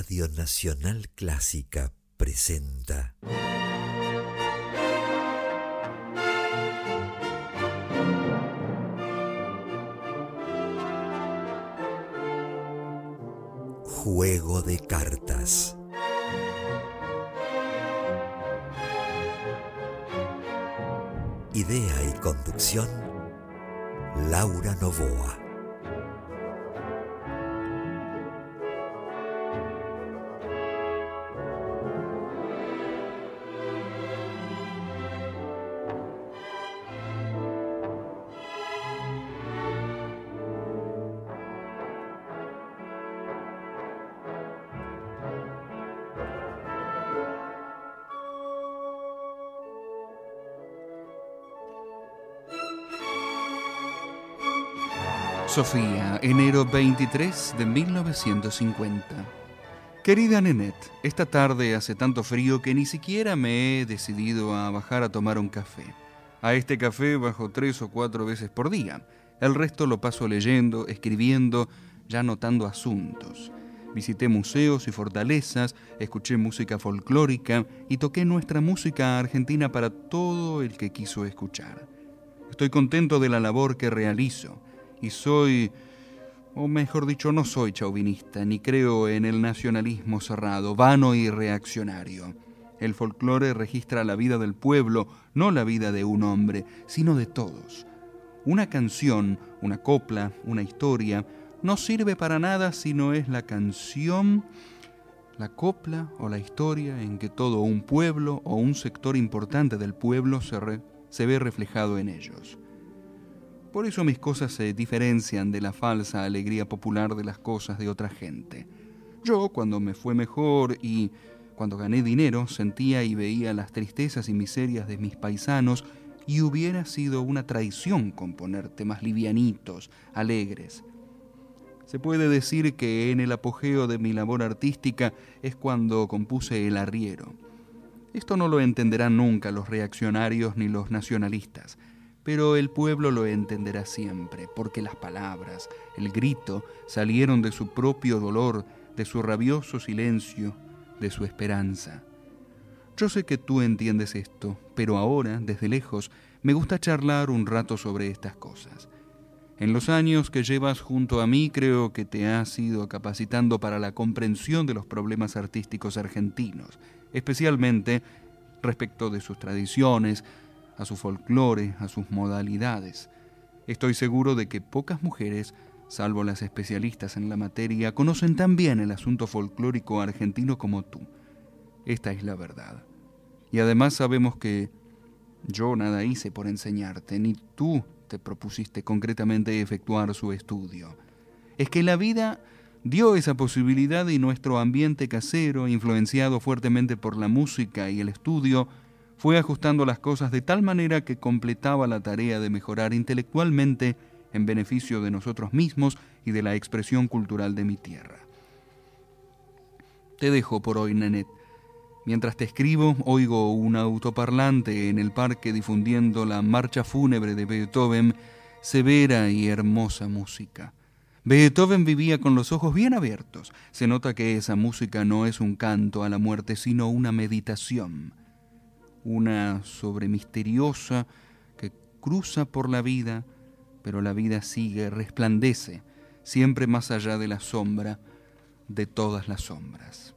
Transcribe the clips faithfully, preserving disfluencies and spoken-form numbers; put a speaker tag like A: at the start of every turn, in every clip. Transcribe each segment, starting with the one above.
A: Radio Nacional Clásica presenta Juego de Cartas. Idea y conducción, Laura Novoa.
B: Sofía, enero veintitrés de mil novecientos cincuenta. Querida Nenette, esta tarde hace tanto frío que ni siquiera me he decidido a bajar a tomar un café. A este café bajo tres o cuatro veces por día. El resto lo paso leyendo, escribiendo, ya anotando asuntos. Visité museos y fortalezas, escuché música folclórica y toqué nuestra música argentina para todo el que quiso escuchar. Estoy contento de la labor que realizo. Y soy, o mejor dicho, no soy chauvinista, ni creo en el nacionalismo cerrado, vano y reaccionario. El folclore registra la vida del pueblo, no la vida de un hombre, sino de todos. Una canción, una copla, una historia, no sirve para nada si no es la canción, la copla o la historia en que todo un pueblo o un sector importante del pueblo se, re, se ve reflejado en ellos. Por eso mis cosas se diferencian de la falsa alegría popular de las cosas de otra gente. Yo, cuando me fue mejor y cuando gané dinero, sentía y veía las tristezas y miserias de mis paisanos y hubiera sido una traición componer temas livianitos, alegres. Se puede decir que en el apogeo de mi labor artística es cuando compuse El Arriero. Esto no lo entenderán nunca los reaccionarios ni los nacionalistas. Pero el pueblo lo entenderá siempre, porque las palabras, el grito, salieron de su propio dolor, de su rabioso silencio, de su esperanza. Yo sé que tú entiendes esto, pero ahora, desde lejos, me gusta charlar un rato sobre estas cosas. En los años que llevas junto a mí, creo que te has ido capacitando para la comprensión de los problemas artísticos argentinos, especialmente respecto de sus tradiciones, a su folclore, a sus modalidades. Estoy seguro de que pocas mujeres, salvo las especialistas en la materia, conocen tan bien el asunto folclórico argentino como tú. Esta es la verdad. Y además sabemos que yo nada hice por enseñarte, ni tú te propusiste concretamente efectuar su estudio. Es que la vida dio esa posibilidad y nuestro ambiente casero, influenciado fuertemente por la música y el estudio, fue ajustando las cosas de tal manera que completaba la tarea de mejorar intelectualmente en beneficio de nosotros mismos y de la expresión cultural de mi tierra. Te dejo por hoy, Nenette. Mientras te escribo, oigo un autoparlante en el parque difundiendo la marcha fúnebre de Beethoven, severa y hermosa música. Beethoven vivía con los ojos bien abiertos. Se nota que esa música no es un canto a la muerte, sino una meditación. Una sobremisteriosa que cruza por la vida, pero la vida sigue, resplandece, siempre más allá de la sombra de todas las sombras.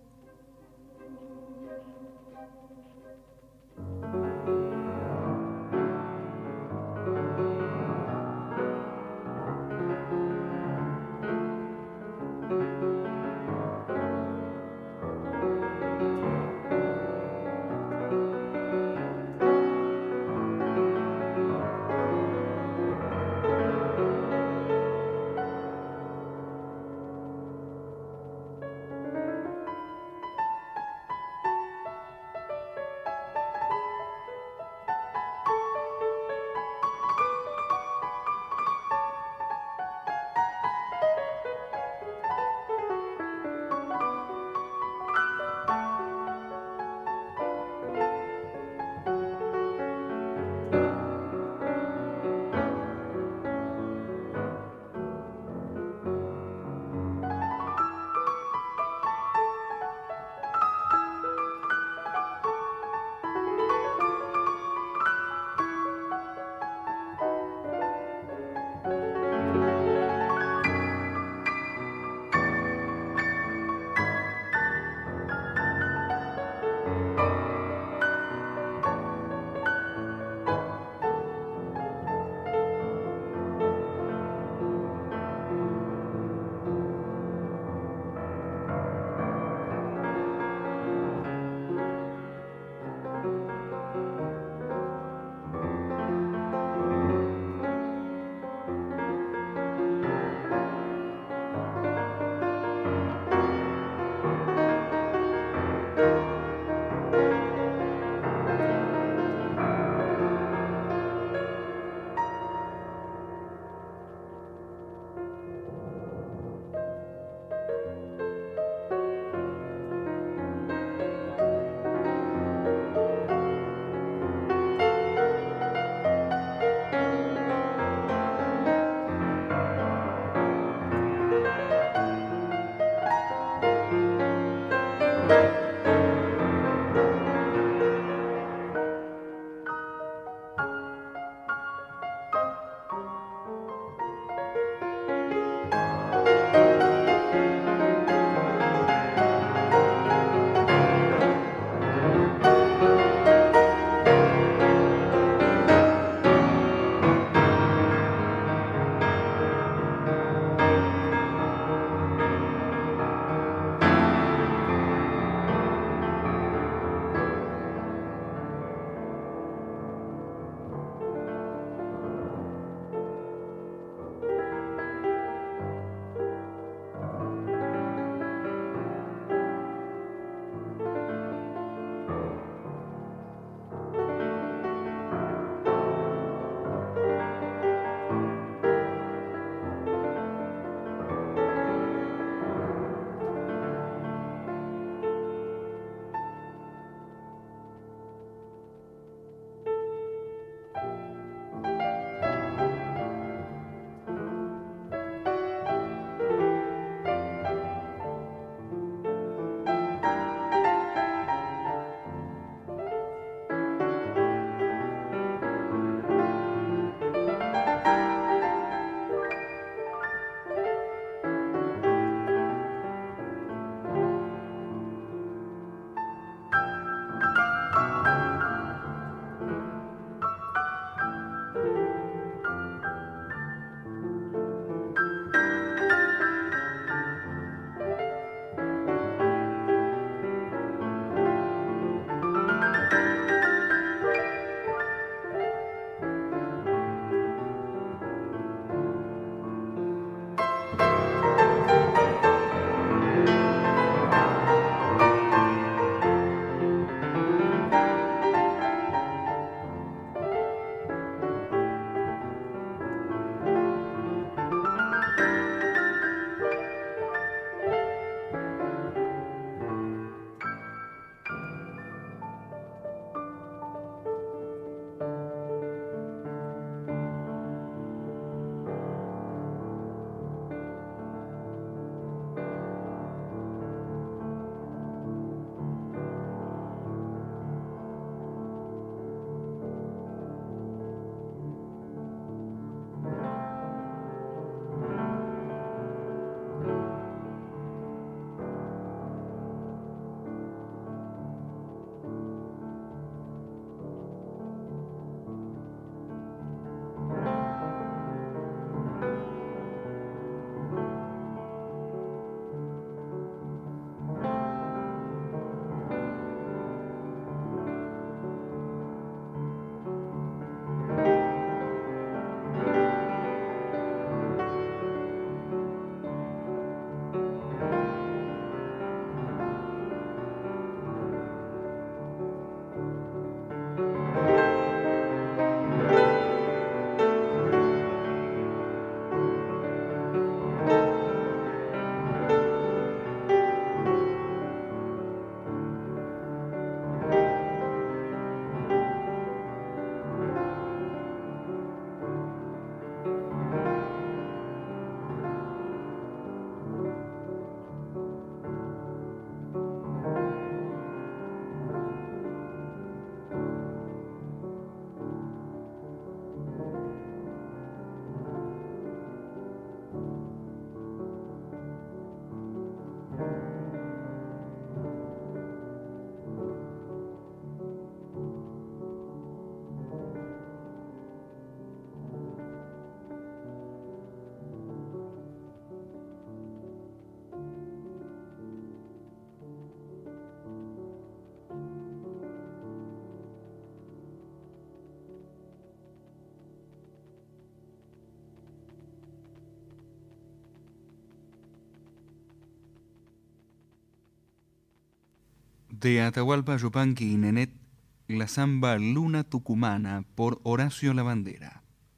B: De Atahualpa Yupanqui y Nenet, la samba Luna Tucumana por Horacio Lavandera.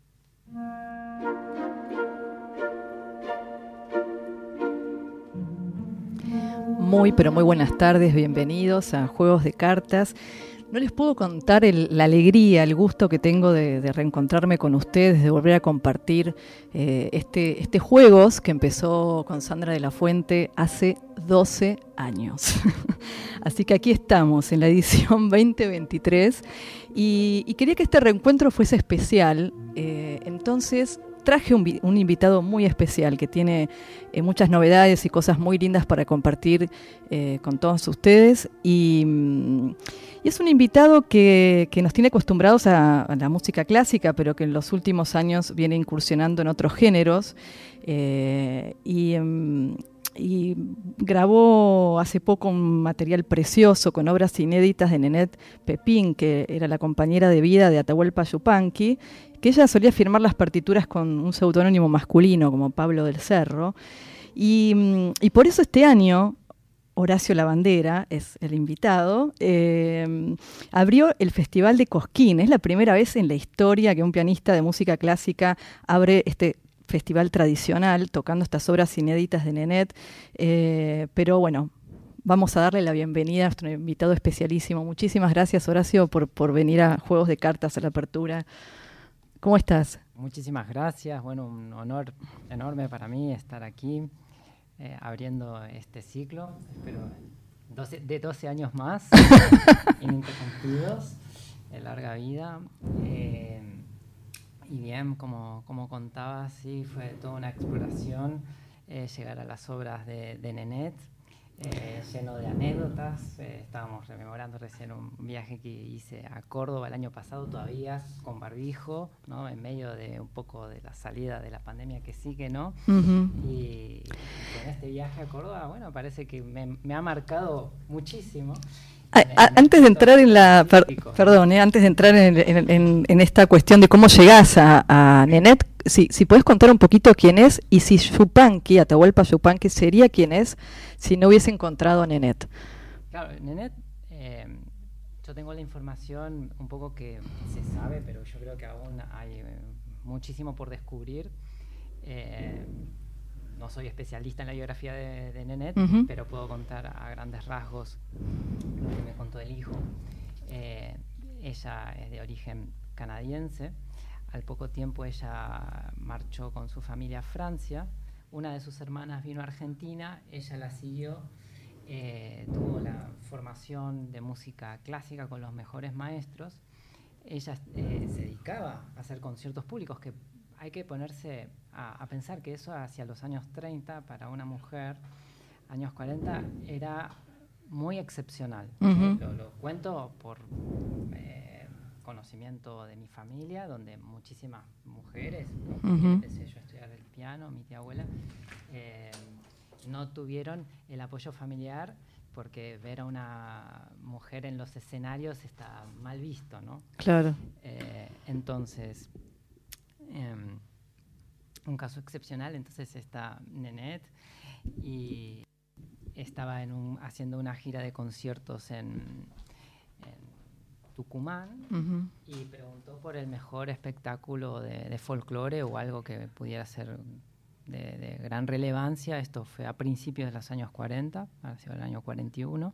C: Muy, pero muy buenas tardes, bienvenidos a Juegos de Cartas. No les puedo contar el, la alegría, el gusto que tengo de, de reencontrarme con ustedes, de volver a compartir eh, este, este Juegos que empezó con Sandra de la Fuente hace doce años. Así que aquí estamos en la edición veinte veintitrés y, y quería que este reencuentro fuese especial, eh, entonces traje un, un invitado muy especial que tiene eh, muchas novedades y cosas muy lindas para compartir eh, con todos ustedes y, y es un invitado que, que nos tiene acostumbrados a, a la música clásica, pero que en los últimos años viene incursionando en otros géneros eh, y, um, y grabó hace poco un material precioso con obras inéditas de Nenet Pepín, que era la compañera de vida de Atahualpa Yupanqui, que ella solía firmar las partituras con un seudónimo masculino como Pablo del Cerro, y, y por eso este año Horacio Lavandera es el invitado, eh, abrió el Festival de Cosquín. Es la primera vez en la historia que un pianista de música clásica abre este festival tradicional tocando estas obras inéditas de Nenet, eh, pero bueno, vamos a darle la bienvenida a nuestro invitado especialísimo. Muchísimas gracias, Horacio, por, por venir a Juegos de Cartas a la apertura. ¿Cómo estás?
D: Muchísimas gracias. Bueno, un honor enorme para mí estar aquí eh, abriendo este ciclo. Espero doce, de doce años más, ininterrumpidos, de larga vida. Eh, y bien, como, como contaba, sí, fue toda una exploración eh, llegar a las obras de, de Nenet. Eh, lleno de anécdotas. Eh, estábamos rememorando recién un viaje que hice a Córdoba el año pasado, todavía con barbijo, ¿no? En medio de un poco de la salida de la pandemia que sigue, ¿no? Uh-huh. Y con este viaje a Córdoba, bueno, parece que me, me ha marcado muchísimo.
C: A, a, antes de entrar en la per, perdón, eh, antes de entrar en, en, en, en esta cuestión de cómo llegás a, a Nenet, si, si puedes contar un poquito quién es y si Yupanqui, Atahualpa Yupanqui, sería quién es si no hubiese encontrado a Nenet.
D: Claro, Nenet, eh, yo tengo la información un poco que se sabe, pero yo creo que aún hay eh, muchísimo por descubrir. Eh, No soy especialista en la biografía de, de Nenet, uh-huh. pero puedo contar a grandes rasgos lo que me contó el hijo. Eh, ella es de origen canadiense. Al poco tiempo ella marchó con su familia a Francia. Una de sus hermanas vino a Argentina, ella la siguió. Eh, tuvo la formación de música clásica con los mejores maestros. Ella eh, se dedicaba a hacer conciertos públicos, que hay que ponerse a, a pensar que eso hacia los años treinta para una mujer, años cuarenta, era muy excepcional. Uh-huh. Lo, lo cuento por eh, conocimiento de mi familia, donde muchísimas mujeres, ¿no? Uh-huh. Empecé yo a estudiar el piano, mi tía abuela, eh, no tuvieron el apoyo familiar porque ver a una mujer en los escenarios está mal visto, ¿no?
C: Claro.
D: Eh, entonces... Um, un caso excepcional. Entonces está Nenet y estaba en un, haciendo una gira de conciertos en, en Tucumán, uh-huh. y preguntó por el mejor espectáculo de, de folclore o algo que pudiera ser de, de gran relevancia. Esto fue a principios de los años cuarenta, ha sido el año cuarenta y uno,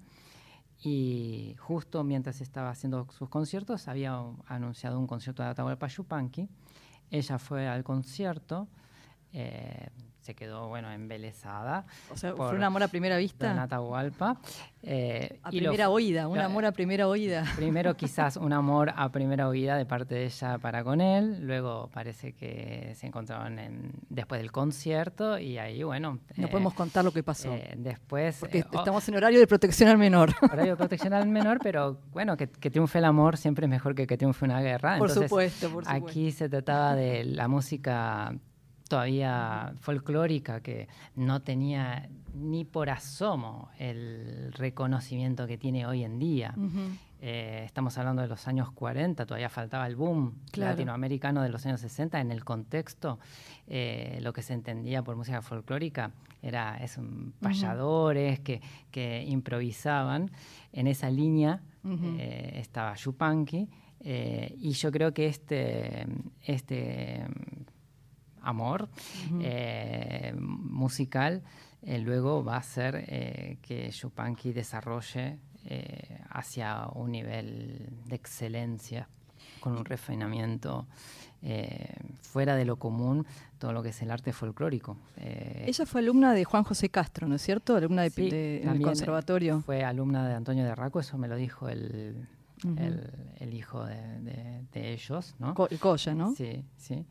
D: y justo mientras estaba haciendo sus conciertos había anunciado un concierto de Atahualpa Yupanqui. Ella fue al concierto, eh, se quedó, bueno, embelesada.
C: O sea, ¿fue un amor a primera vista?
D: Don Atahualpa. Eh,
C: a primera lo, oída, un amor a primera oída.
D: Primero quizás un amor a primera oída de parte de ella para con él, luego parece que se encontraron en, después del concierto y ahí, bueno...
C: No eh, podemos contar lo que pasó.
D: Eh, después...
C: Porque
D: eh,
C: estamos en horario de protección al menor.
D: Horario de protección al menor, pero bueno, que, que triunfe el amor siempre es mejor que que triunfe una guerra.
C: Por
D: Entonces,
C: supuesto, por supuesto.
D: Aquí se trataba de la música todavía folclórica, que no tenía ni por asomo el reconocimiento que tiene hoy en día. Uh-huh. Eh, estamos hablando de los años cuarenta, todavía faltaba el boom claro. latinoamericano de los años sesenta. En el contexto, eh, lo que se entendía por música folclórica era es, um, payadores uh-huh. que, que improvisaban. En esa línea uh-huh. eh, estaba Yupanqui, eh, y yo creo que este... este amor uh-huh. eh, musical eh, luego va a hacer eh, que Yupanqui desarrolle eh, hacia un nivel de excelencia con un refinamiento eh, fuera de lo común, todo lo que es el arte folclórico.
C: Eh, Ella fue alumna de Juan José Castro, ¿no es cierto? Alumna de,
D: sí,
C: de, del conservatorio.
D: Fue alumna de Antonio de Raco, eso me lo dijo el, uh-huh. el, el hijo de, de, de ellos, ¿no?
C: Co- el Colla, ¿no?
D: Sí, sí.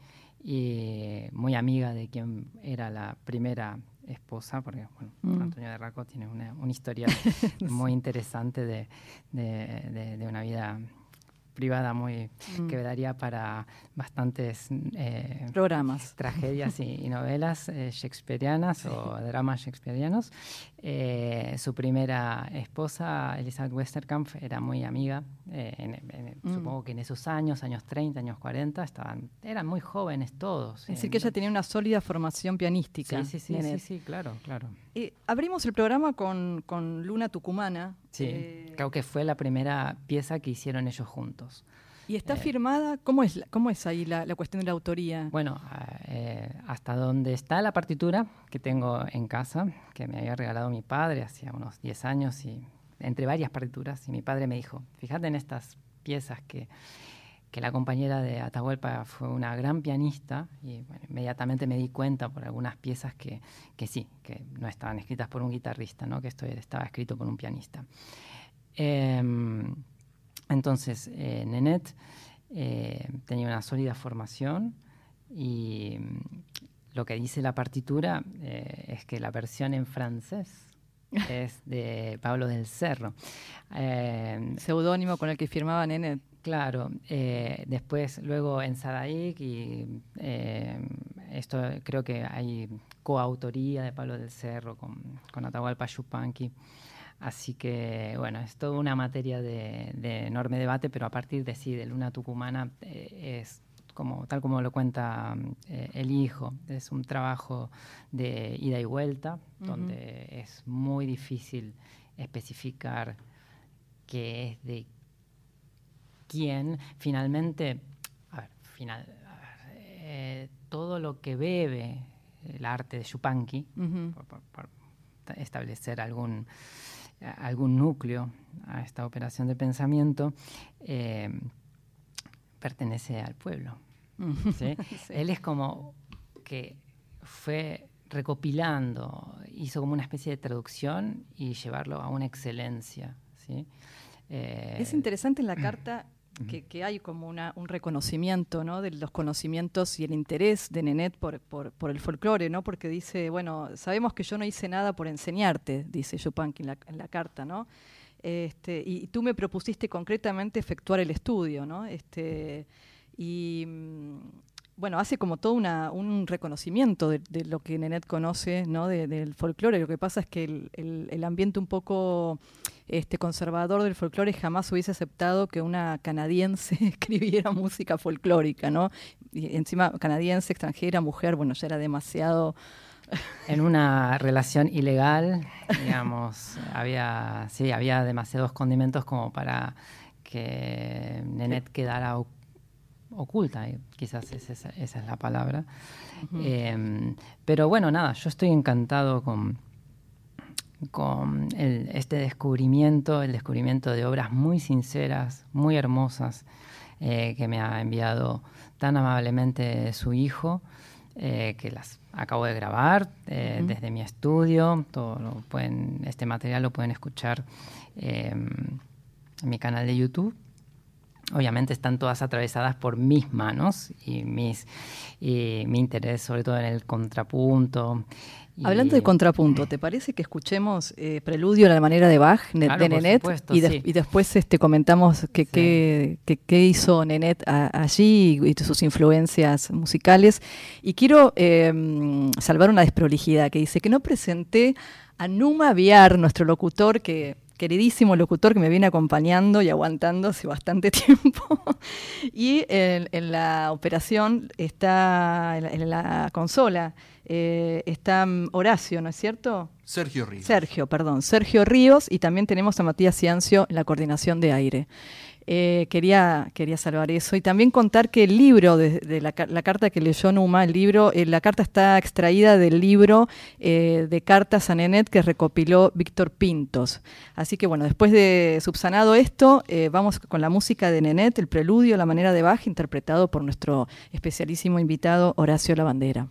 D: Y muy amiga de quien era la primera esposa, porque bueno, mm. Antonio de Raco tiene una, una historia muy interesante de, de, de, de una vida privada muy mm. que daría para bastantes eh,
C: programas,
D: tragedias y, y novelas eh, shakespearianas sí. o dramas shakespearianos. Eh, su primera esposa, Elizabeth Westerkamp, era muy amiga. Eh, en, en, mm. Supongo que en esos años, años treinta, años cuarenta, estaban, eran muy jóvenes todos.
C: Es decir, que ella tenía una sólida formación pianística.
D: Sí, sí, sí, sí, sí, claro, claro.
C: Eh, abrimos el programa con, con Luna Tucumana.
D: Sí, eh, creo que fue la primera pieza que hicieron ellos juntos.
C: ¿Y está eh, firmada? ¿Cómo es, cómo es ahí la, la cuestión de la autoría?
D: Bueno, eh, hasta donde está la partitura que tengo en casa, que me había regalado mi padre hacía unos diez años, y entre varias partituras, y mi padre me dijo, fíjate en estas piezas que, que la compañera de Atahualpa fue una gran pianista, y bueno, inmediatamente me di cuenta por algunas piezas que, que sí, que no estaban escritas por un guitarrista, ¿no? Que esto estaba escrito por un pianista. Eh, entonces, eh, Nenette eh, tenía una sólida formación, y lo que dice la partitura eh, es que la versión en francés es de Pablo del Cerro.
C: Eh, Seudónimo con el que firmaba Nenette.
D: Claro, eh, después luego en Sadaik, y eh, esto creo que hay coautoría de Pablo del Cerro con, con Atahualpa Yupanqui. Así que, bueno, es toda una materia de, de enorme debate, pero a partir de sí, de Luna Tucumana, eh, es como tal como lo cuenta eh, el hijo, es un trabajo de ida y vuelta, uh-huh. donde es muy difícil especificar qué es de quién. Finalmente, a ver, final, a ver, eh, todo lo que bebe el arte de Yupanqui, uh-huh. por, por, por establecer algún... algún núcleo a esta operación de pensamiento, eh, pertenece al pueblo. ¿Sí? Sí. Él es como que fue recopilando, hizo como una especie de traducción y llevarlo a una excelencia. ¿Sí?
C: Eh, es interesante en la carta que, que hay como una, un reconocimiento, ¿no?, de los conocimientos y el interés de Nenette por, por, por el folclore, ¿no? Porque dice, bueno, sabemos que yo no hice nada por enseñarte, dice Yupanqui en la, en la carta, ¿no? Este, y, y tú me propusiste concretamente efectuar el estudio, ¿no? Este, y bueno, hace como todo una, un reconocimiento de, de lo que Nenette conoce, ¿no?, de, del folclore. Lo que pasa es que el, el, el ambiente un poco este, conservador del folclore jamás hubiese aceptado que una canadiense escribiera música folclórica, ¿no? Y encima canadiense, extranjera, mujer, bueno, ya era demasiado...
D: En una relación ilegal, digamos, había, sí, había demasiados condimentos como para que Nenette quedara oculta, quizás esa, esa es la palabra. Uh-huh. Eh, pero bueno, nada, yo estoy encantado con, con el, este descubrimiento, el descubrimiento de obras muy sinceras, muy hermosas, eh, que me ha enviado tan amablemente su hijo, eh, que las acabo de grabar eh, uh-huh. desde mi estudio. Todo lo pueden, este material lo pueden escuchar eh, en mi canal de YouTube. obviamente están todas atravesadas por mis manos y, mis, y mi interés sobre todo en el contrapunto. Y...
C: Hablando de contrapunto, ¿te parece que escuchemos eh, Preludio a la manera de Bach,
D: claro,
C: de Nenet?
D: Supuesto,
C: y, de,
D: sí.
C: y después este, comentamos qué sí. que, que, que hizo Nenet a, allí y, y sus influencias musicales. Y quiero eh, salvar una desprolijidad que dice que no presenté a Numa Viar, nuestro locutor, que... queridísimo locutor que me viene acompañando y aguantando hace bastante tiempo. Y en, en la operación está, en la, en la consola, eh, está Horacio, ¿no es cierto?
B: Sergio Ríos.
C: Sergio, perdón, Sergio Ríos, y también tenemos a Matías Ciancio en la coordinación de aire. Eh, quería, quería salvar eso y también contar que el libro de, de la, la carta que leyó Numa, el libro, eh, la carta está extraída del libro eh, de cartas a Nenet que recopiló Víctor Pintos. Así que bueno, después de subsanado esto, eh, vamos con la música de Nenet, el Preludio a la manera de Bach, interpretado por nuestro especialísimo invitado Horacio Lavandera.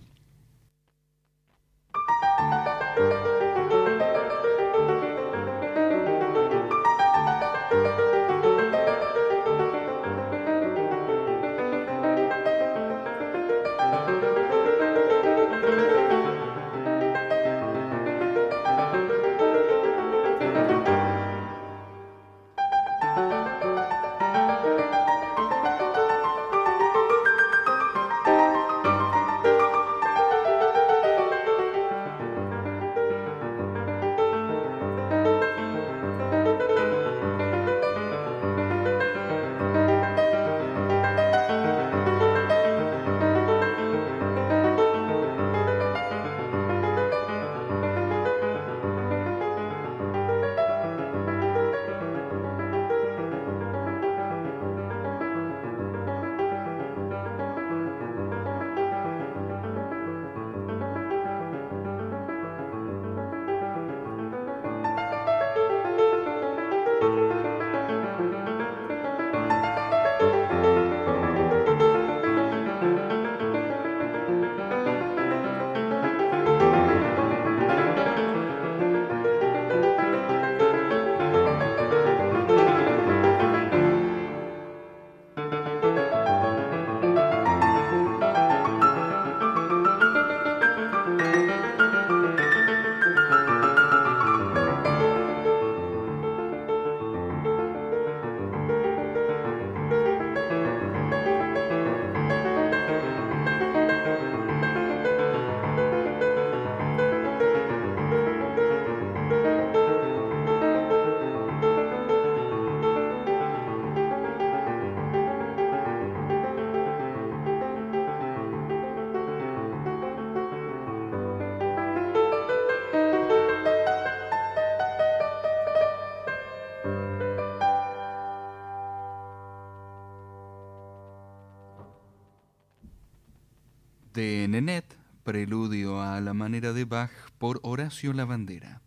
B: De Nenet, Preludio a la manera de Bach por Horacio Lavandera.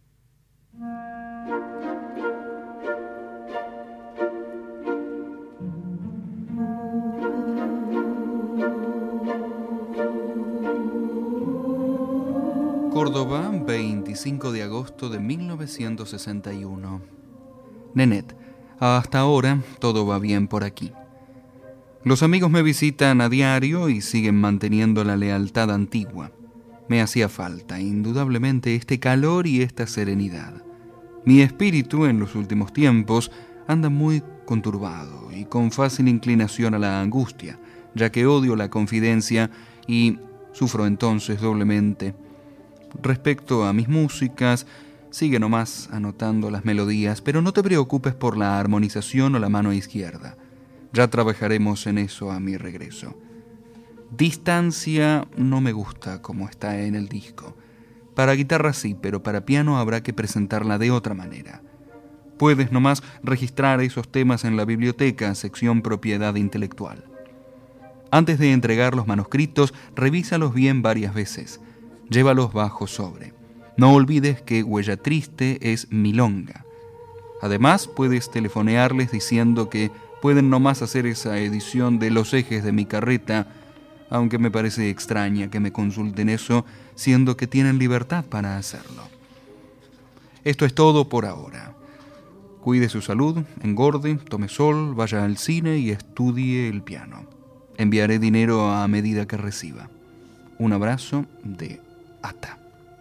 B: Córdoba, veinticinco de agosto de mil novecientos sesenta y uno. Nenet, hasta ahora todo va bien por aquí. Los amigos me visitan a diario y siguen manteniendo la lealtad antigua. Me hacía falta, indudablemente, este calor y esta serenidad. Mi espíritu, en los últimos tiempos, anda muy conturbado y con fácil inclinación a la angustia, ya que odio la confidencia y sufro entonces doblemente. Respecto a mis músicas, sigue nomás anotando las melodías, pero no te preocupes por la armonización o la mano izquierda. Ya trabajaremos en eso a mi regreso. Distancia no me gusta como está en el disco. Para guitarra sí, pero para piano habrá que presentarla de otra manera. Puedes nomás registrar esos temas en la biblioteca, sección propiedad intelectual. Antes de entregar los manuscritos, revísalos bien varias veces. Llévalos bajo sobre. No olvides que Huella Triste es milonga. Además, puedes telefonearles diciendo que pueden nomás hacer esa edición de Los ejes de mi carreta, aunque me parece extraña que me consulten eso, siendo que tienen libertad para hacerlo. Esto es todo por ahora. Cuide su salud, engorde, tome sol, vaya al cine y estudie el piano. Enviaré dinero a medida que reciba. Un abrazo de Ata.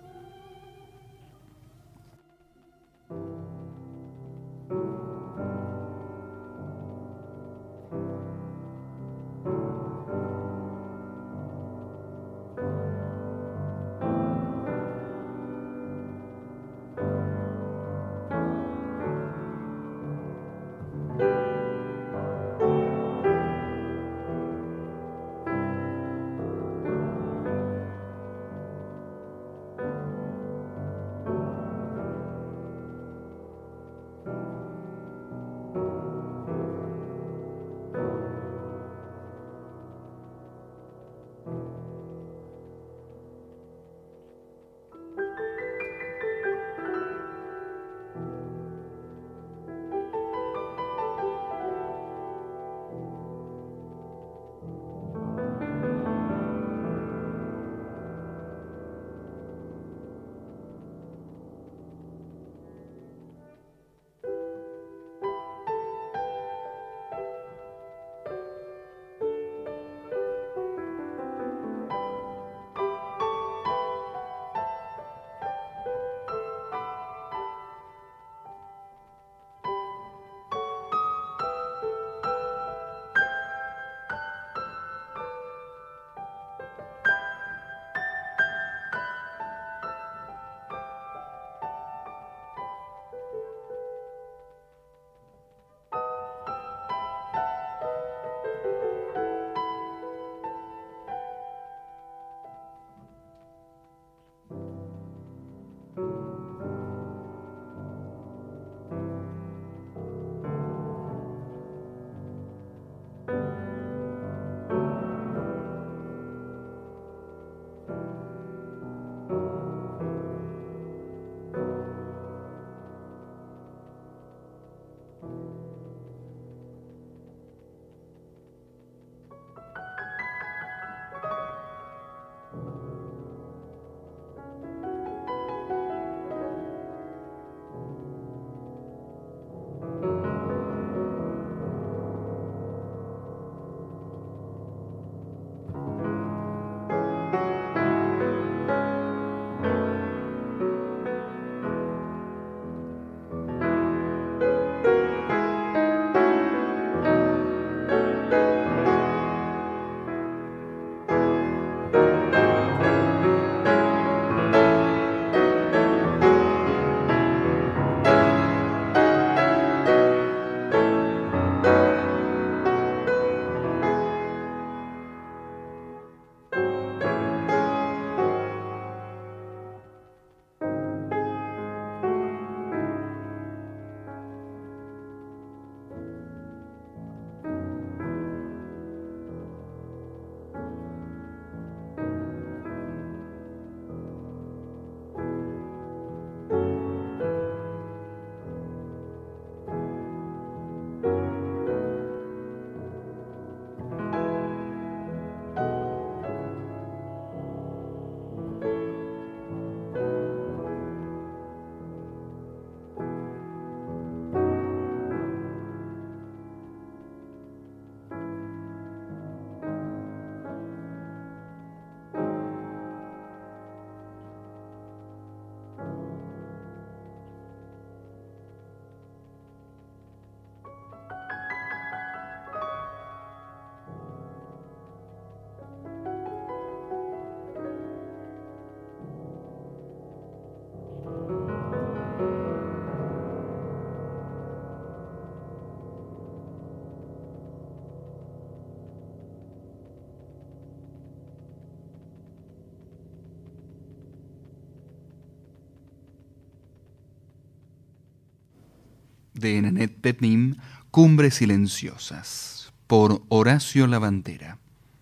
B: De Nenette Petnim, Cumbres Silenciosas, por Horacio Lavandera.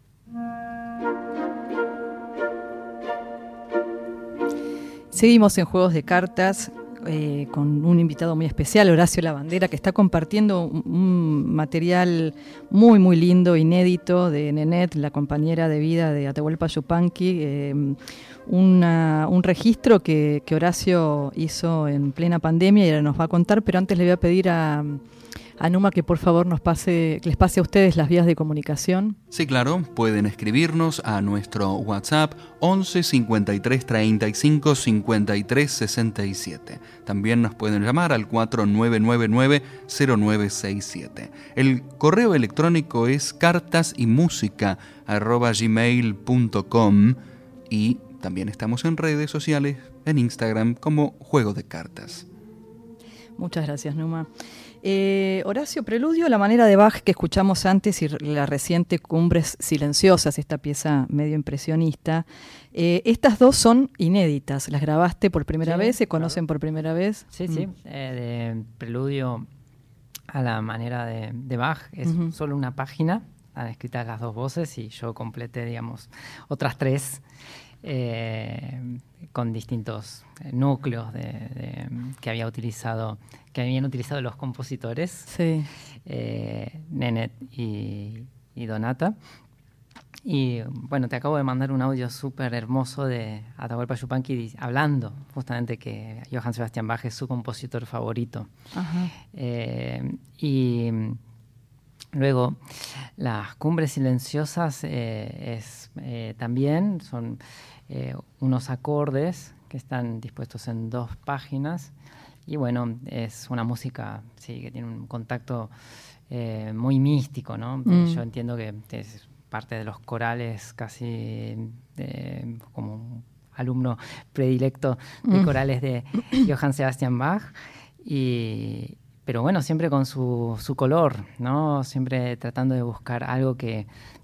C: Seguimos en Juegos de Cartas eh, con un invitado muy especial, Horacio Lavandera, que está compartiendo un, un material muy, muy lindo, inédito, de Nenette, la compañera de vida de Atahualpa Yupanqui, eh, una, un registro que, que Horacio hizo en plena pandemia y ahora nos va a contar, pero antes le voy a pedir a, a Numa que por favor nos pase, les pase a ustedes las vías de comunicación.
B: Sí, claro, pueden escribirnos a nuestro WhatsApp once cincuenta y tres treinta y cinco cincuenta y tres sesenta y siete. También nos pueden llamar al cuatro nueve nueve nueve cero nueve seis siete. El correo electrónico es cartasymusica arroba gmail punto com y también estamos en redes sociales, en Instagram como Juego de Cartas.
C: Muchas gracias, Numa. Eh, Horacio, Preludio, la manera de Bach que escuchamos antes y la reciente Cumbres Silenciosas, esta pieza medio impresionista. Eh, estas dos son inéditas. ¿Las grabaste por primera sí, vez? ¿Se conocen claro. por primera vez?
D: Sí, mm. sí. Eh, de Preludio a la manera de, de Bach es uh-huh. solo una página. Han escritas las dos voces y yo completé, digamos, otras tres eh, con distintos núcleos de, de, que había utilizado, que habían utilizado los compositores,
C: sí.
D: eh, Nenet y, y Donata. Y bueno, te acabo de mandar un audio súper hermoso de Atahualpa Yupanqui hablando justamente que Johann Sebastian Bach es su compositor favorito.
C: Ajá.
D: Eh, y luego, las Cumbres Silenciosas eh, es, eh, también son eh, unos acordes que están dispuestos en dos páginas y bueno, es una música sí, que tiene un contacto eh, muy místico, ¿no? Mm. Yo entiendo que es parte de los corales casi eh, como un alumno predilecto de mm. corales de Johann Sebastian Bach y pero bueno, siempre con su, su color, ¿no? Siempre tratando de buscar algo que,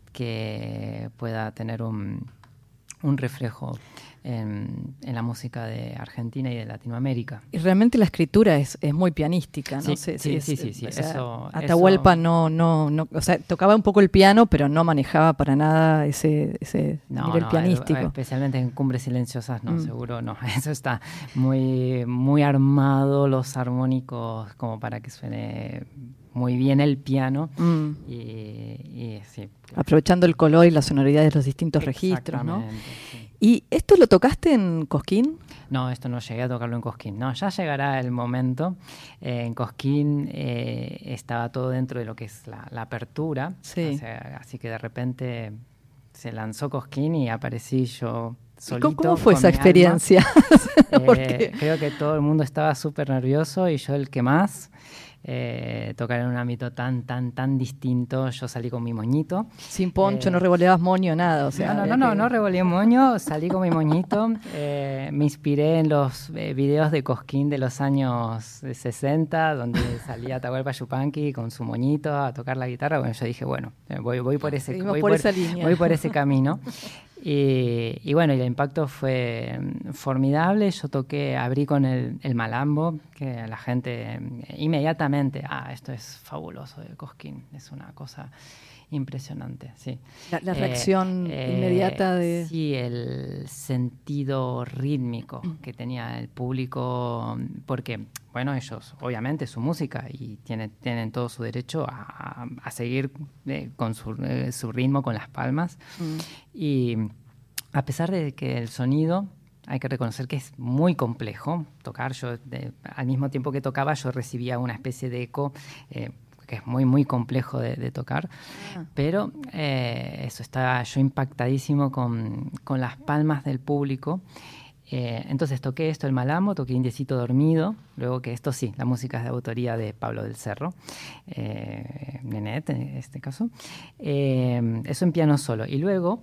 D: que pueda tener un, un reflejo en, en la música de Argentina y de Latinoamérica.
C: Y realmente la escritura es, es muy pianística, ¿no?
D: Sí,
C: sé,
D: sí,
C: es,
D: sí, sí, sí.
C: O sea,
D: eso,
C: Atahualpa
D: eso...
C: no, no, no, o sea, tocaba un poco el piano, pero no manejaba para nada ese, ese
D: no,
C: nivel
D: no,
C: pianístico.
D: Especialmente en Cumbres Silenciosas, no,
C: mm.
D: seguro no. Eso está muy, muy armado, los armónicos como para que suene muy bien el piano
C: mm.
D: y, y sí.
C: Aprovechando el color y la sonoridad de los distintos registros, ¿no?
D: Sí.
C: ¿Y esto lo tocaste en Cosquín?
D: No, esto no llegué a tocarlo en Cosquín. No, ya llegará el momento. Eh, en Cosquín eh, estaba todo dentro de lo que es la, la apertura.
C: Sí.
D: O sea, así que de repente se lanzó Cosquín y aparecí yo solito.
C: ¿Cómo, cómo fue
D: con
C: esa
D: mi
C: experiencia?
D: eh, creo que todo el mundo estaba súper nervioso y yo el que más. Eh, tocar en un ámbito tan, tan, tan distinto. Yo salí con mi moñito.
C: Sin poncho,
D: eh,
C: no revoleabas moño, nada. O sea,
D: no, no, no, no, no revoleé moño, salí con mi moñito. Eh, me inspiré en los eh, videos de Cosquín de los años sesenta, donde salía Atahualpa Yupanqui con su moñito a tocar la guitarra. Bueno, yo dije, bueno, voy, voy por ese, voy
C: por
D: por,
C: esa línea.
D: Voy por ese camino. Y, y bueno, y el impacto fue formidable. Yo toqué, abrí con el, el malambo, que la gente inmediatamente, ah, esto es fabuloso de Cosquín, es una cosa impresionante, sí.
C: La, la reacción eh, inmediata de...
D: Eh, sí, el sentido rítmico que tenía el público, porque, bueno, ellos, obviamente, su música y tiene, tienen todo su derecho a, a seguir eh, con su, eh, su ritmo, con las palmas. Mm. Y a pesar de que el sonido... Hay que reconocer que es muy complejo tocar. Yo, de, al mismo tiempo que tocaba, yo recibía una especie de eco eh, que es muy, muy complejo de, de tocar. Ah. Pero eh, eso, estaba yo impactadísimo con, con las palmas del público. Eh, entonces toqué esto, el malambo, toqué Indiecito Dormido. Luego que esto sí, la música es de autoría de Pablo del Cerro, eh, Nenet en este caso. Eh, eso en piano solo. Y luego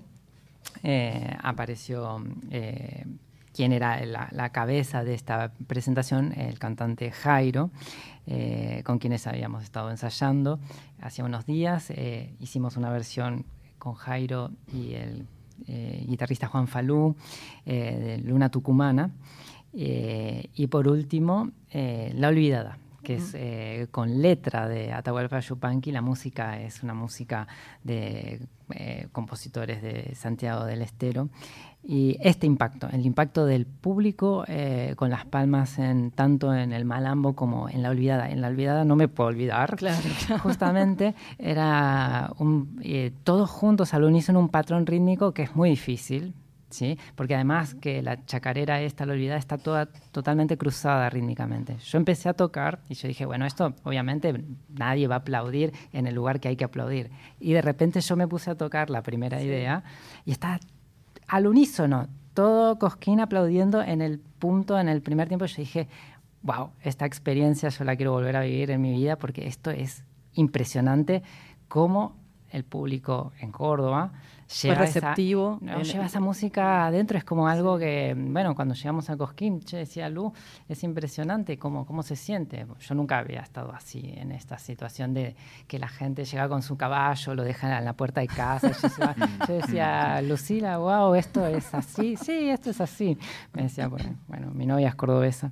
D: eh, apareció... Eh, quién era la, la cabeza de esta presentación, el cantante Jairo, eh, con quienes habíamos estado ensayando hace unos días. Eh, hicimos una versión con Jairo y el eh, guitarrista Juan Falú, eh, de Luna Tucumana. Eh, y por último, eh, La Olvidada, que es eh, con letra de Atahualpa Yupanqui. La música es una música de eh, compositores de Santiago del Estero. Y este impacto, el impacto del público eh, con las palmas en, tanto en el malambo como en La Olvidada. En La Olvidada no me puedo olvidar.
C: Claro.
D: Justamente era un, eh, todos juntos al unísono, un patrón rítmico que es muy difícil. ¿sí? Porque además que la chacarera esta, la olvidada, está toda totalmente cruzada rítmicamente. Yo empecé a tocar y yo dije, bueno, esto obviamente nadie va a aplaudir en el lugar que hay que aplaudir. Y de repente yo me puse a tocar la primera sí. idea y estaba al unísono, todo Cosquín aplaudiendo en el punto, en el primer tiempo. Yo dije, wow, esta experiencia yo la quiero volver a vivir en mi vida porque esto es impresionante cómo el público en Córdoba lleva,
C: receptivo
D: esa, no, lleva esa música adentro. Es como algo que, bueno, cuando llegamos a Cosquín, che, decía Lu, es impresionante cómo, cómo se siente. Yo nunca había estado así, en esta situación de que la gente llega con su caballo, lo deja en la puerta de casa. Yo, decía, yo decía, Lucila, wow, esto es así. Sí, esto es así. Me decía, bueno, bueno mi novia es cordobesa.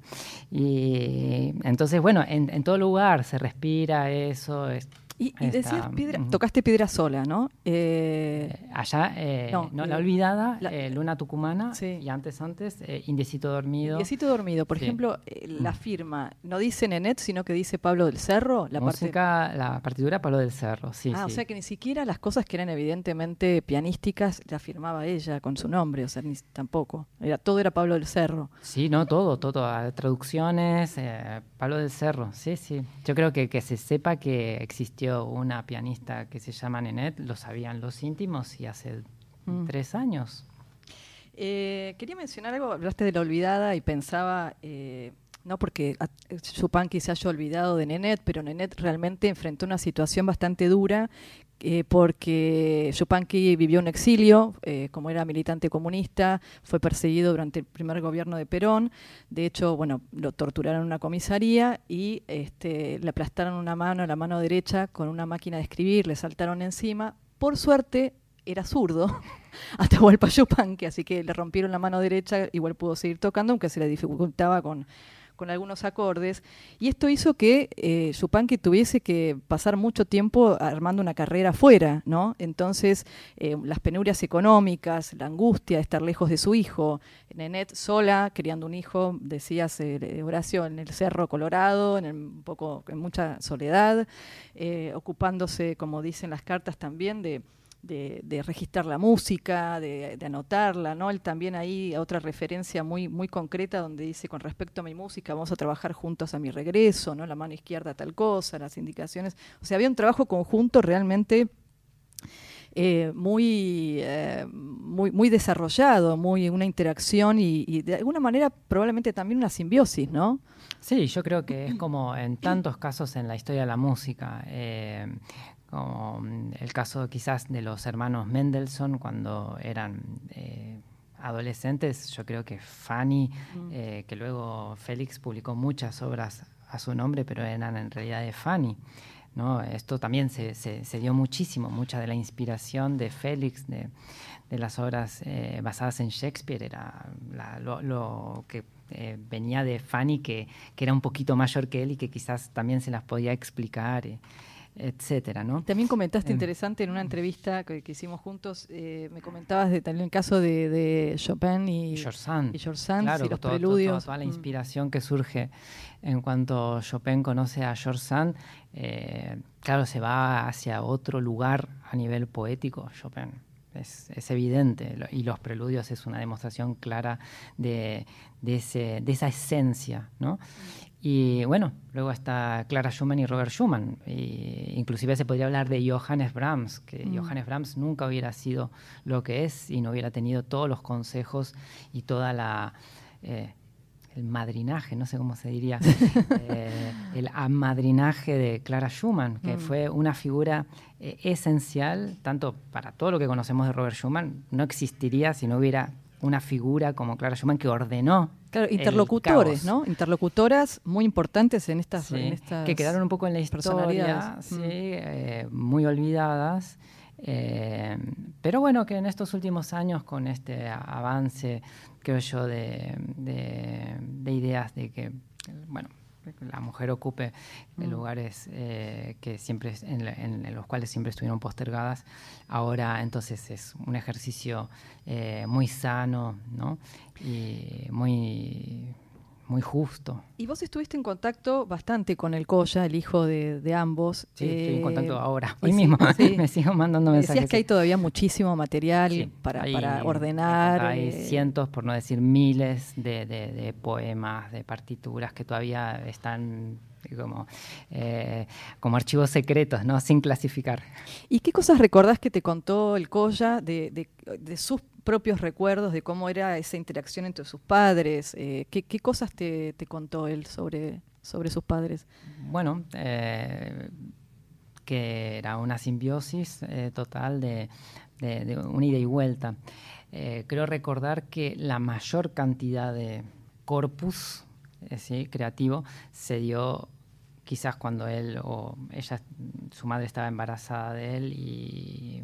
D: Y entonces, bueno, en, en todo lugar se respira eso, es,
C: Y, y decías, piedra, tocaste Piedrasola, ¿no?
D: Eh, eh, allá, eh, no, no eh, La Olvidada, la, eh, Luna Tucumana, sí. y antes, antes, eh, Indiecito Dormido.
C: Indiecito Dormido, por sí. ejemplo, eh, la firma, no dice Nenet, sino que dice Pablo del Cerro. La
D: música,
C: parte...
D: la partitura Pablo del Cerro, sí.
C: Ah,
D: sí.
C: o sea que ni siquiera las cosas que eran evidentemente pianísticas las firmaba ella con su nombre, o sea, ni, tampoco. Era, todo era Pablo del Cerro.
D: Sí, no, todo, todo. Traducciones, eh, Pablo del Cerro, sí, sí. Yo creo que que se sepa que existió una pianista que se llama Nenet, lo sabían los íntimos y hace mm. tres años.
C: Eh, quería mencionar algo, hablaste de La Olvidada y pensaba, eh, no porque Yupanqui se haya olvidado de Nenet, pero Nenet realmente enfrentó una situación bastante dura eh, porque Yupanqui vivió un exilio, eh, como era militante comunista, fue perseguido durante el primer gobierno de Perón. De hecho, bueno, lo torturaron en una comisaría y este, le aplastaron una mano, la mano derecha, con una máquina de escribir, le saltaron encima. Por suerte, era zurdo, Atahualpa Yupanqui, así que le rompieron la mano derecha, igual pudo seguir tocando, aunque se le dificultaba con... con algunos acordes, y esto hizo que eh, Yupanqui tuviese que pasar mucho tiempo armando una carrera afuera, ¿no? Entonces, eh, las penurias económicas, la angustia de estar lejos de su hijo, Nenet sola, criando un hijo, decías, eh, Horacio, en el Cerro Colorado, en el, un poco, en mucha soledad, eh, ocupándose, como dicen las cartas también, de... De, de registrar la música, de, de anotarla, ¿no? Él también ahí, otra referencia muy, muy concreta donde dice, con respecto a mi música, vamos a trabajar juntos a mi regreso, ¿no? La mano izquierda tal cosa, las indicaciones. O sea, había un trabajo conjunto realmente eh, muy, eh, muy, muy desarrollado, muy una interacción y, y de alguna manera probablemente también una simbiosis, ¿no?
D: Sí, yo creo que es como en tantos casos en la historia de la música. Eh, como el caso quizás de los hermanos Mendelssohn cuando eran eh, adolescentes. Yo creo que Fanny, mm. eh, que luego Félix publicó muchas obras a su nombre, pero eran en realidad de Fanny, ¿no? Esto también se, se, se dio muchísimo, mucha de la inspiración de Félix, de, de las obras eh, basadas en Shakespeare, era la, lo, lo que eh, venía de Fanny, que, que era un poquito mayor que él y que quizás también se las podía explicar, eh, etcétera, ¿no?
C: También comentaste eh, interesante en una entrevista que, que hicimos juntos, eh, me comentabas de también el caso de, de Chopin y
D: George Sand,
C: y, George Sand,
D: claro,
C: y los
D: todo,
C: preludios.
D: Todo, toda la inspiración mm. que surge en cuanto Chopin conoce a George Sand, eh, claro, se va hacia otro lugar a nivel poético, Chopin. Es, es evidente, y los preludios es una demostración clara de, de, ese, de esa esencia, ¿no? Y bueno, luego está Clara Schumann y Robert Schumann. Y inclusive se podría hablar de Johannes Brahms, que mm. Johannes Brahms nunca hubiera sido lo que es y no hubiera tenido todos los consejos y toda la... Eh, el madrinaje, no sé cómo se diría, eh, el amadrinaje de Clara Schumann, que mm. fue una figura eh, esencial, tanto para todo lo que conocemos de Robert Schumann, no existiría si no hubiera una figura como Clara Schumann que ordenó.
C: Claro, interlocutores, ¿no? Interlocutoras muy importantes en estas,
D: sí,
C: en estas
D: que quedaron un poco en la historia, sí, mm. eh, muy olvidadas. Eh, pero bueno, que en estos últimos años, con este avance, creo yo, de, de, de ideas de que, bueno, la mujer ocupe mm. lugares eh, que siempre en, en, en los cuales siempre estuvieron postergadas, ahora entonces es un ejercicio eh, muy sano, ¿no? Y muy muy justo.
C: Y vos estuviste en contacto bastante con el Colla, el hijo de, de ambos.
D: Sí, eh, estoy en contacto ahora, hoy
C: sí,
D: mismo,
C: sí.
D: me sigo mandando mensajes.
C: Decías que hay todavía muchísimo material
D: sí,
C: para,
D: hay,
C: para ordenar.
D: Hay
C: eh...
D: cientos, por no decir miles, de, de, de poemas, de partituras que todavía están como, eh, como archivos secretos, ¿no? Sin clasificar.
C: ¿Y qué cosas recordás que te contó el Colla de, de, de sus propios recuerdos, de cómo era esa interacción entre sus padres? Eh, ¿qué, ¿Qué cosas te, te contó él sobre, sobre sus padres?
D: Bueno, eh, que era una simbiosis eh, total de, de, de una ida y vuelta. Eh, creo recordar que la mayor cantidad de corpus eh, ¿sí? creativo se dio quizás cuando él o ella, su madre estaba embarazada de él y,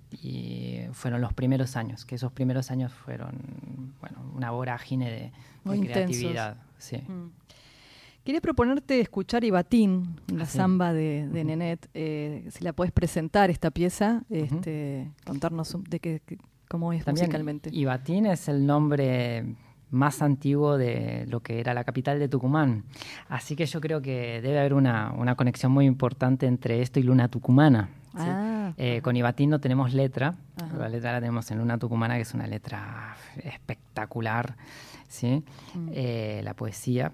D: y fueron los primeros años, que esos primeros años fueron, bueno, una vorágine de,
C: Muy
D: de
C: intensos.
D: creatividad. Sí.
C: Mm. Quería proponerte escuchar Ibatín, la
D: sí.
C: samba de, de uh-huh. Nenet. Eh, si la podés presentar esta pieza,
D: Uh-huh.
C: este, contarnos de qué, qué, cómo es
D: También
C: musicalmente.
D: Ibatín es el nombre más antiguo de lo que era la capital de Tucumán. Así que yo creo que debe haber una, una conexión muy importante entre esto y Luna Tucumana. ¿sí?
C: Ah,
D: eh, con Ibatín no tenemos letra.
C: Ajá.
D: La letra la tenemos en Luna Tucumana, que es una letra espectacular. ¿sí? Mm. Eh, la poesía.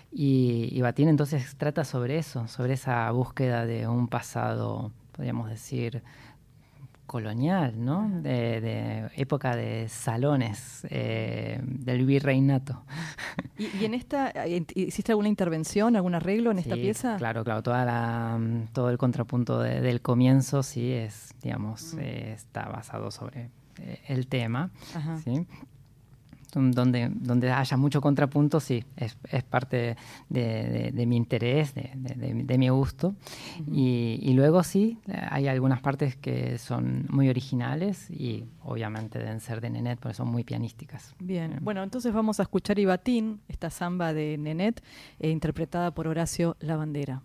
D: Y Ibatín entonces trata sobre eso, sobre esa búsqueda de un pasado, podríamos decir, colonial, ¿no? De, de época de salones, eh, del virreinato.
C: ¿Y, y en esta, hiciste alguna intervención, algún arreglo en
D: sí,
C: esta pieza?
D: Claro, claro, toda la, todo el contrapunto de, del comienzo, sí, es, digamos, mm. eh, está basado sobre eh, el tema, Ajá. ¿sí? Donde, donde haya mucho contrapunto, sí, es, es parte de, de, de mi interés, de, de, de, de mi gusto. Uh-huh. y, y luego sí, hay algunas partes que son muy originales y obviamente deben ser de Nenet, porque son muy pianísticas.
C: Bien, eh. bueno, entonces vamos a escuchar Ibatín, esta samba de Nenet, eh, interpretada por Horacio Lavandera.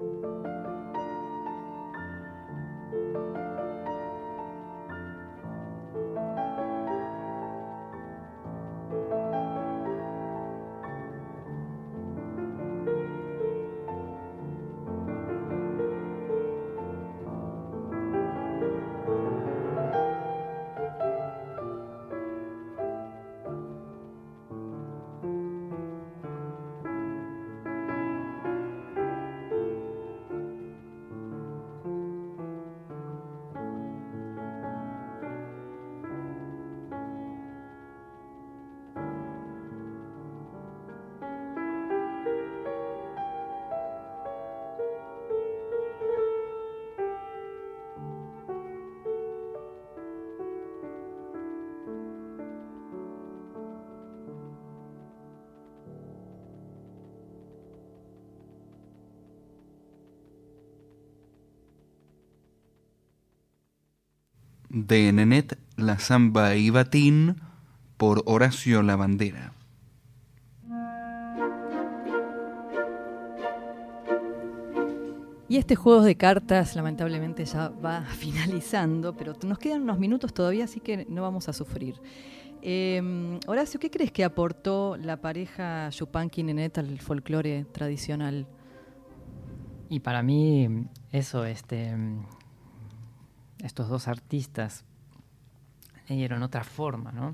B: De Nenet, la Zamba y Batín, por Horacio Lavandera.
C: Y este juego de cartas lamentablemente ya va finalizando, pero nos quedan unos minutos todavía, así que no vamos a sufrir. Eh, Horacio, ¿qué crees que aportó la pareja Yupanqui-Nenet al folclore tradicional?
D: Y para mí eso, este, estos dos artistas le dieron otra forma, ¿no?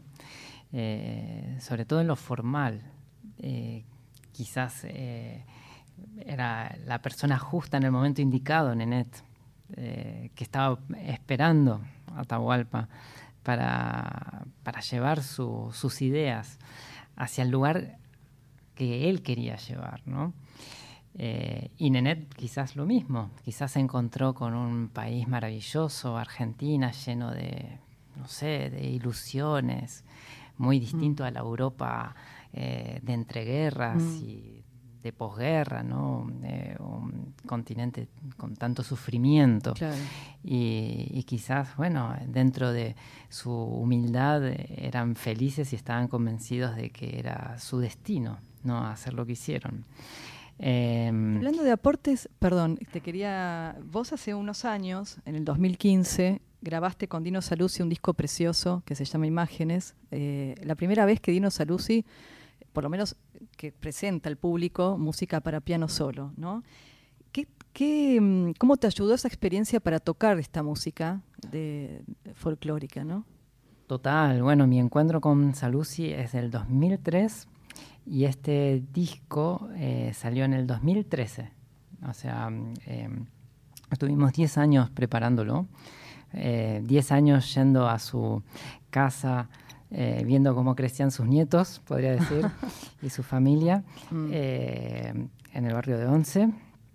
D: Eh, sobre todo en lo formal. Eh, quizás eh, era la persona justa en el momento indicado, Nenet, eh, que estaba esperando a Atahualpa para, para llevar su, sus ideas hacia el lugar que él quería llevar, ¿no? Eh, y Nenet quizás lo mismo, quizás se encontró con un país maravilloso, Argentina, lleno de, no sé, de ilusiones, muy distinto mm. a la Europa eh, de entreguerras mm. y de posguerra, ¿no? Eh, un continente con tanto sufrimiento. Claro. Y, y quizás, bueno, dentro de su humildad eran felices y estaban convencidos de que era su destino, ¿no? Hacer lo que hicieron.
C: Eh, Hablando de aportes, perdón, te quería... Vos hace unos años, en el dos mil quince, grabaste con Dino Saluzzi un disco precioso que se llama Imágenes. Eh, la primera vez que Dino Saluzzi, por lo menos que presenta al público música para piano solo, ¿no? ¿Qué, qué, ¿Cómo te ayudó esa experiencia para tocar esta música de, de folclórica, ¿no?
D: Total, bueno, mi encuentro con Saluzzi es del dos mil tres y este disco eh, salió en el dos mil trece. O sea, eh, estuvimos diez años preparándolo, eh, diez años yendo a su casa, eh, viendo cómo crecían sus nietos, podría decir, y su familia, mm. eh, en el barrio de Once.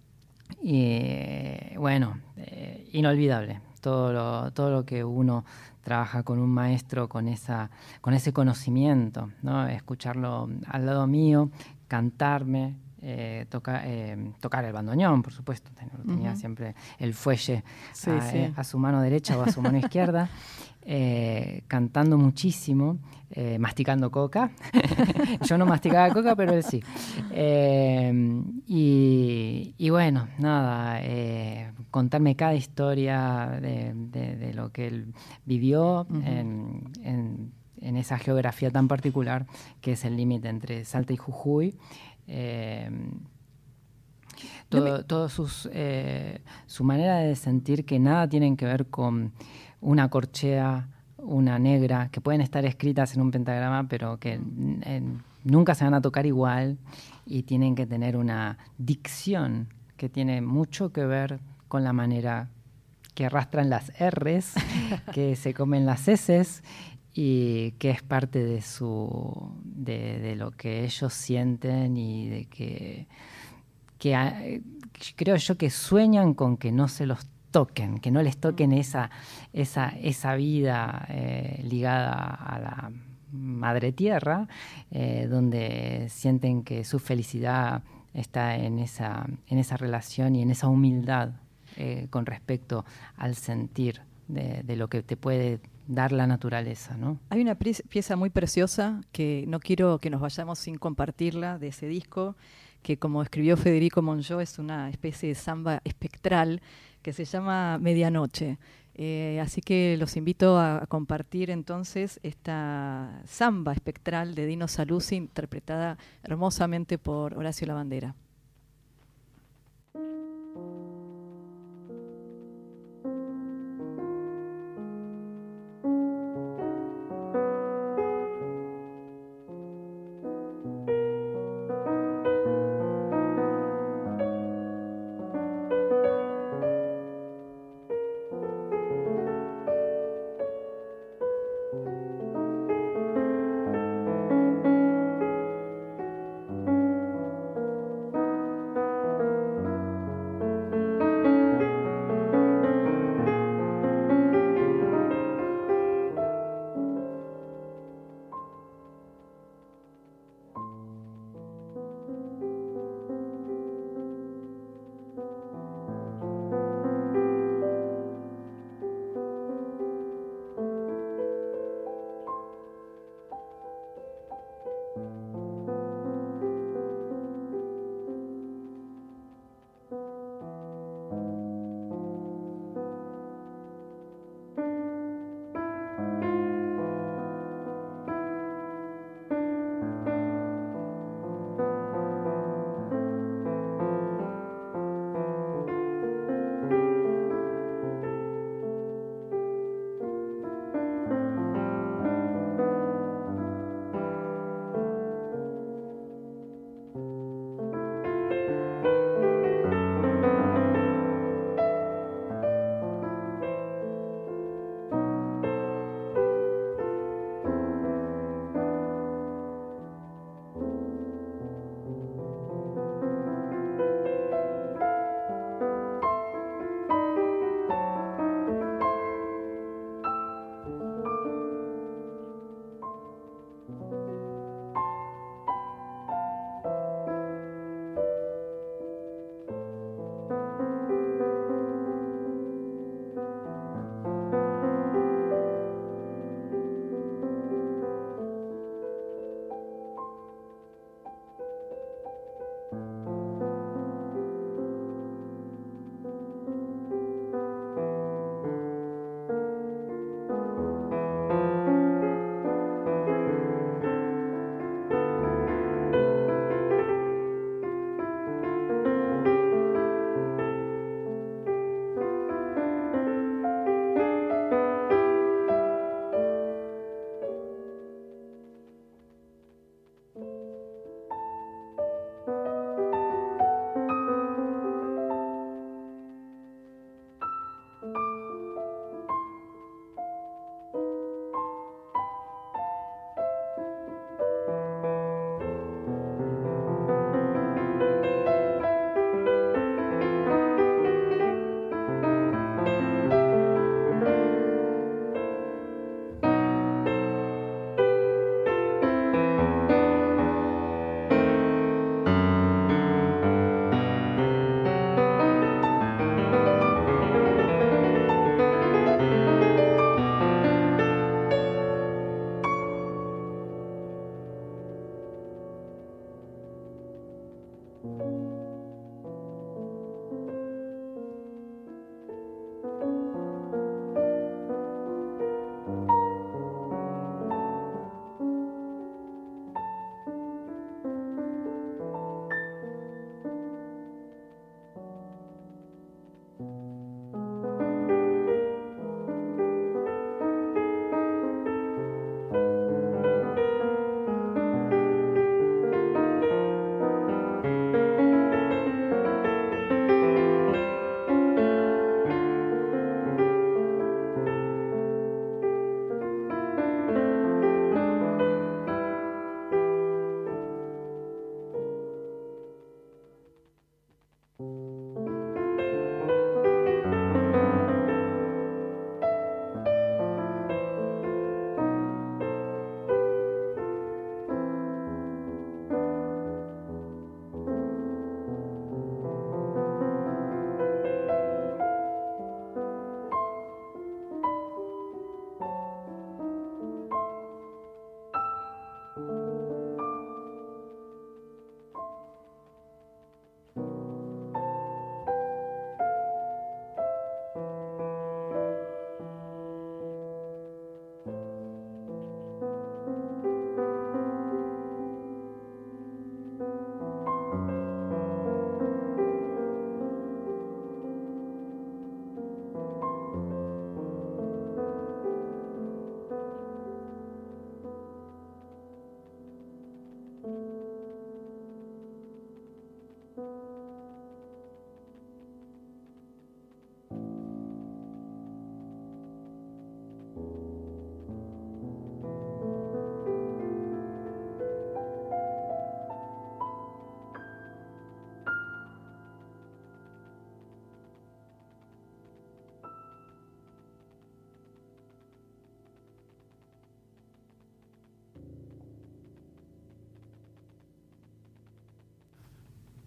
D: Y bueno, eh, inolvidable. Todo lo, todo lo que uno trabaja con un maestro con esa con ese conocimiento, ¿no? Escucharlo al lado mío, cantarme, eh, toca, eh, tocar el bandoneón, por supuesto. Tenía uh-huh. siempre el fuelle sí, a, sí. Eh, a su mano derecha o a su mano izquierda, eh, cantando muchísimo, eh, masticando coca. Yo no masticaba coca, pero él sí. Eh, y, y bueno, nada, eh, contarme cada historia de, de, de lo que él vivió uh-huh. en, en, en esa geografía tan particular que es el límite entre Salta y Jujuy. Eh, todo, me... todo sus, eh, su manera de sentir que nada tienen que ver con una corchea, una negra, que pueden estar escritas en un pentagrama, pero que eh, nunca se van a tocar igual y tienen que tener una dicción que tiene mucho que ver con la manera que arrastran las R's, que se comen las S's y que es parte de su de, de lo que ellos sienten y de que, que a, creo yo que sueñan con que no se los toquen, que no les toquen esa, esa, esa vida eh, ligada a la madre tierra, eh, donde sienten que su felicidad está en esa, en esa relación y en esa humildad eh, con respecto al sentir de, de lo que te puede dar la naturaleza, ¿no?
C: Hay una pieza muy preciosa que no quiero que nos vayamos sin compartirla de ese disco, que como escribió Federico Monjó es una especie de samba espectral que se llama Medianoche. Eh, así que los invito a, a compartir entonces esta samba espectral de Dino Saluzzi, interpretada hermosamente por Horacio Lavandera.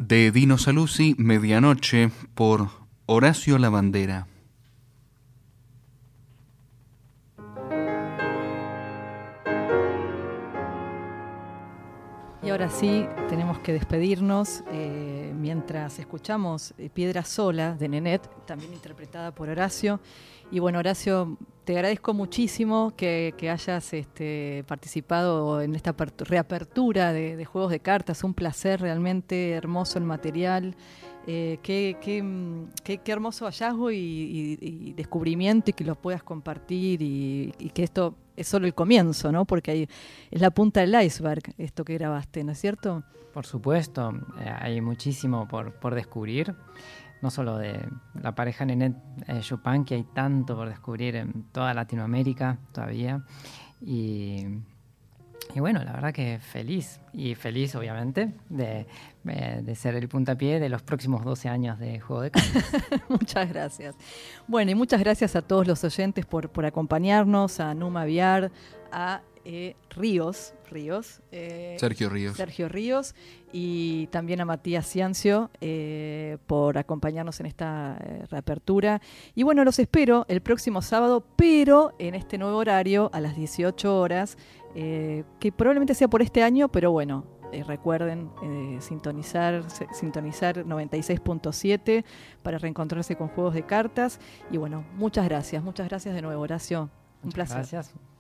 B: de Dino Saluzzi, Medianoche, por Horacio Lavandera.
C: Y ahora sí, tenemos que despedirnos eh, mientras escuchamos Piedra Sola de Nenet, también interpretada por Horacio. Y bueno, Horacio, te agradezco muchísimo que, que hayas este, participado en esta reapertura de, de juegos de cartas. Un placer, realmente hermoso el material. Eh, qué, qué, qué, qué hermoso hallazgo y, y, y descubrimiento, y que lo puedas compartir, y, y que esto es solo el comienzo, ¿no? Porque hay, es la punta del iceberg esto que grabaste, ¿no es cierto?
D: Por supuesto, eh, hay muchísimo por, por descubrir, no solo de la pareja Nenet eh, Chopin, que hay tanto por descubrir en toda Latinoamérica todavía. Y, y bueno, la verdad que feliz, y feliz obviamente de, de ser el puntapié de los próximos doce años de Juego de Cartas.
C: Muchas gracias. Bueno, y muchas gracias a todos los oyentes por, por acompañarnos, a Numa Viar, a eh, Ríos, Ríos eh,
B: Sergio Ríos.
C: Sergio Ríos, y también a Matías Ciancio eh, por acompañarnos en esta eh, reapertura. Y bueno, los espero el próximo sábado, pero en este nuevo horario a las dieciocho horas, eh, que probablemente sea por este año, pero bueno, eh, recuerden eh, sintonizar, se, sintonizar noventa y seis punto siete para reencontrarse con Juegos de Cartas. Y bueno, muchas gracias, muchas gracias de nuevo, Horacio. Un
D: Muchas
C: placer.
D: Gracias.